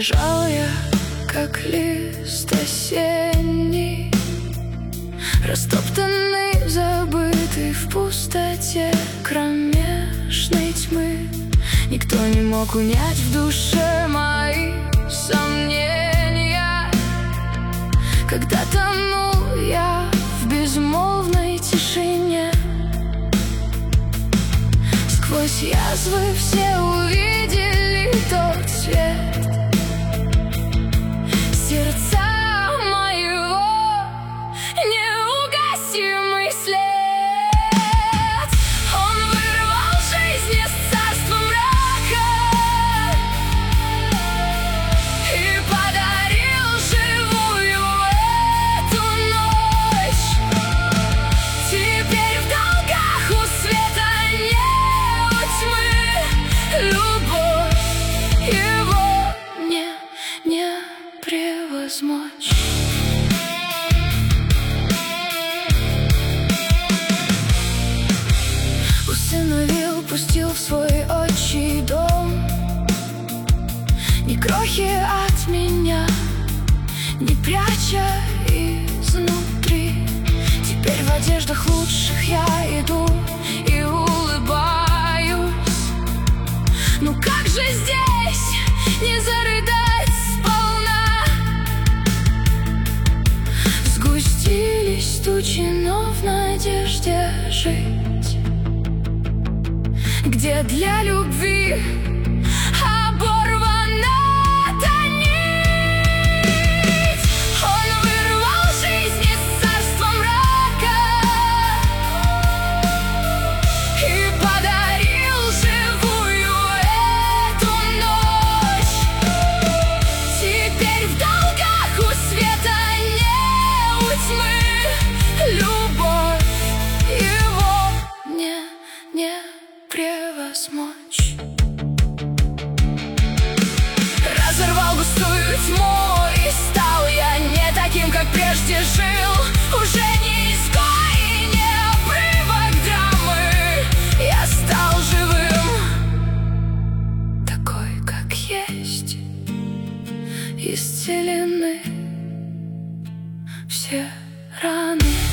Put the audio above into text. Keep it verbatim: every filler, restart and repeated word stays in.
Лежал я, как лист осенний, растоптанный, забытый в пустоте кромешной тьмы. Никто не мог унять в душе мои сомнения, когда тонул я в безмолвной тишине. Сквозь язвы все увидели тот свет сердца моего, неугасимый след. Он вырвал жизнь из царства мрака и подарил живую эту ночь. Теперь в долгах у света не у тьмы. Любовь его мне не превозмочь. Усыновил, пустил в свой отчий дом, ни крохи от меня не пряча изнутри. Теперь в одеждах лучших я иду и улыбаюсь. Ну как же здесь не зарыдать сполна? Сгустились тучи, но в надежде жить, где для любви оборвана та нить. Он вырвал жизнь из царства мрака и подарил живую эту ночь. Теперь в долгах у света не у тьмы. Любовь его мне не превозмочь. Разорвал густую тьму, и стал я не таким, как прежде жил. Уже не изгой и не обрывок драмы. Я стал живым, такой, как есть. Исцелены все раны.